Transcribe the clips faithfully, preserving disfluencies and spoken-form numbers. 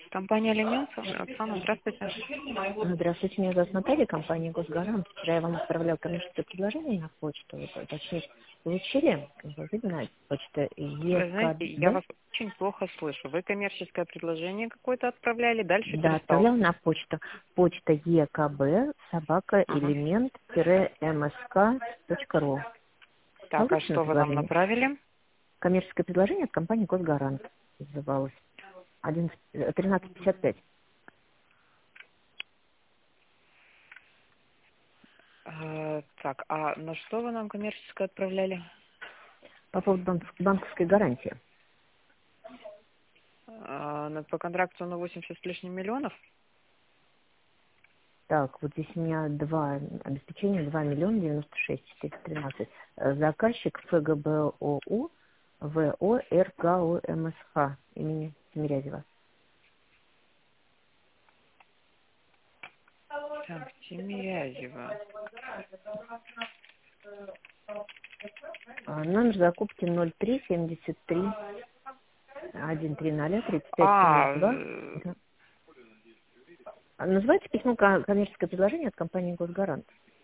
Компания «Алименса». Оксана, здравствуйте. Здравствуйте, меня зовут Наталья, компания «Госгарант». Вчера я вам отправлял коммерческое предложение на почту. Вы, точнее, получили, как бы видно, почта Вы знаете, я ЕКД. вас очень плохо слышу. Вы коммерческое предложение какое-то отправляли, дальше Да, перестал. отправлял на почту. Почта ЕКБ, собака, Ага. элемент, мск точка ру. Так, а Получено что вы нам предложение? направили? Коммерческое предложение от компании «Госгарант» называлось. одиннадцать тринадцать пятьдесят пять. Э, так, а на что вы нам коммерческое отправляли? По поводу банк- банковской гарантии. Э, на- по контракту на восемьдесят с лишним миллионов? Так, вот здесь у меня два обеспечения, два миллиона девяносто шесть четыреста тринадцать. Э, Заказчик ФГБОУ ВО РГУМСХ имени Тимирязева. Так, Тимирязева. А, Номер закупки ноль три семьдесят три сто тридцать тридцать пять семьдесят А, два. э, Да. А Называется письмо ко- коммерческое предложение от компании «Госгарант».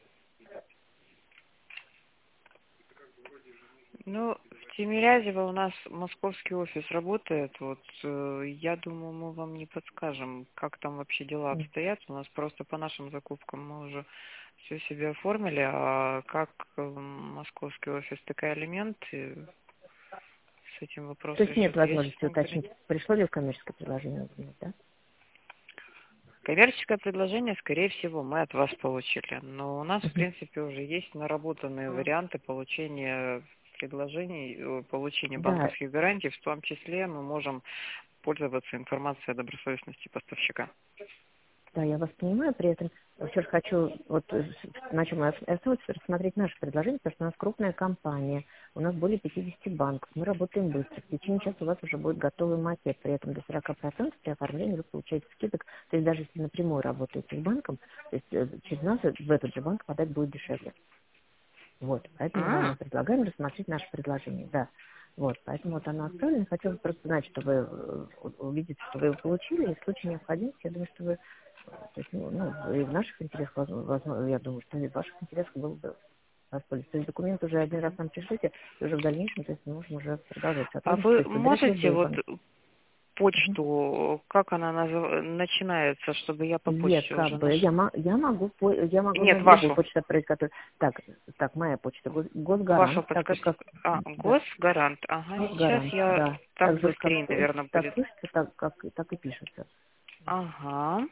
ну, в Тимирязево у нас московский офис работает. Вот э, я думаю, мы вам не подскажем, как там вообще дела М. обстоят. У нас просто по нашим закупкам мы уже все себе оформили, а как э, московский офис такой элемент, и с этим вопрос То есть нет решится. Я сейчас возможности вам пере- уточнить, пришло ли коммерческое предложение, например, да? Коммерческое предложение, скорее всего, мы от вас получили. Но у нас, в принципе, уже есть наработанные варианты получения предложений, э, получения Да, банковских гарантий. В том числе мы можем пользоваться информацией о добросовестности поставщика. Да, я вас понимаю, при этом все же хочу, вот э, с- на чем я основываюсь, рассмотреть наше предложение, потому что у нас крупная компания, у нас более пятидесяти банков, мы работаем быстро, в течение часа у вас уже будет готовый макет, при этом до сорока процентов при оформлении вы получаете скидок, то есть даже если напрямую работаете с банком, то есть э, через нас в этот же банк подать будет дешевле. Вот, поэтому вам А, мы предлагаем рассмотреть наше предложение, да. Вот, поэтому вот оно отправлено. Хотелось просто знать, что вы э, у- увидите, что вы его получили, и в случае необходимости, я думаю, что вы, э, то есть, ну, ну, и в наших интересах, возможно, возможно, я думаю, что и в ваших интересах было бы воспользоваться. То есть документ уже один раз нам пришлите, и уже в дальнейшем, то есть мы можем уже продолжать а сотрудничество, вы то есть выбирать можете любые вот банки. почту, как она назыв- начинается, чтобы я по почте уже ЕКБ. Я, нашла? мо- я могу по- я могу на Нет, любую вашу. почту отправить, которую... Так, так, моя почта. Гос- Вашу Госгарант, так же подскажите. как... А, Да, Госгарант. Ага, сейчас Госгарант, я да. так Так же, как, быстрее, слышь- наверное, так будет. слышится, так, как, так и пишется. Ага.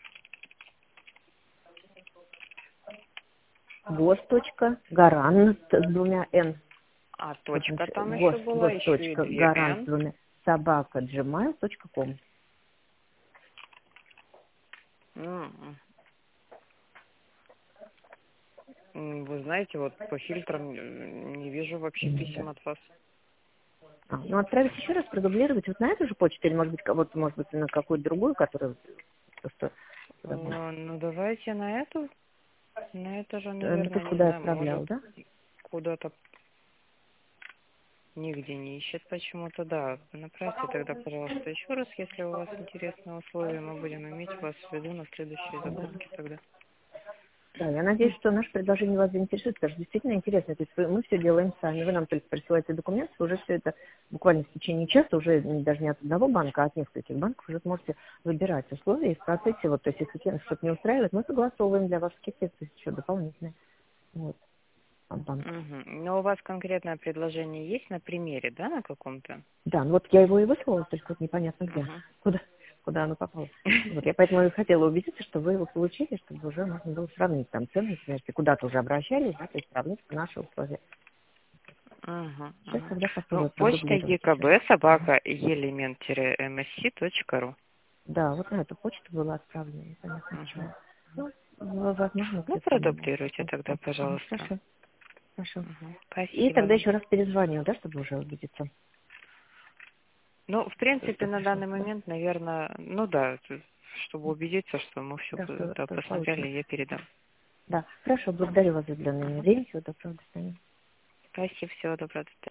Гос.гарант с двумя Н. А Вот, точка значит, там гос, еще была, еще и две гос.гарант с Н. двумя собака gmail точка ком. М, м. Вы знаете, вот по фильтрам э, не вижу вообще Да. писем от вас. А, ну, отправить еще раз, продублировать вот на эту же почту, или, может быть, кого-то, может быть, на какую-то другую, которая просто... куда бы- Ну, ну, давайте на эту. На это же, Э, ну, ты наверное, не куда знаю, отправлял, может, да? куда-то нигде не ищет почему-то. Да, направьте тогда, пожалуйста, еще раз, если у вас интересные условия, мы будем иметь вас в виду на следующие Да. закупки тогда. Да, я надеюсь, что наше предложение вас заинтересует, потому что действительно интересно. То есть вы- мы все делаем сами, вы нам только присылаете документы, уже все это буквально в течение часа, уже не- даже не от одного банка, а от нескольких банков, уже сможете выбирать условия и в процессе, вот, то есть если клиент что-то не устраивает, мы согласовываем для вас скидки, то есть еще дополнительные. Вот, от банка. Угу. Но у вас конкретное предложение есть на примере, да, на каком-то? Да, ну вот я его и выслала, только вот непонятно где, Угу. куда, куда оно попало. Вот, я поэтому и хотела убедиться, что вы его получили, чтобы уже можно было сравнить там цены, например, если куда-то уже обращались, да, то есть сравнить наши условия. Угу, Сейчас угу. тогда Ну, попробую почта продублировать еще. екб Мгм. собака елемент-msc.ру. Да, вот на эту почту было отправлено, непонятно Угу. почему. Ну, в- возможно, Ну, где-то там у вас продублируйте тогда, какой-то. Мгм, пожалуйста. хорошо, хорошо. Угу. И Спасибо тогда вам. еще раз перезвоню, да, чтобы уже убедиться, Ну, в что принципе, все на пришло. данный Да, момент, наверное, ну да, т- чтобы убедиться, что мы все да, что, что посмотрели, получено. я передам. Да, хорошо, благодарю вас за уделенное Угу. время. Всего доброго, до свидания. Спасибо, всего доброго.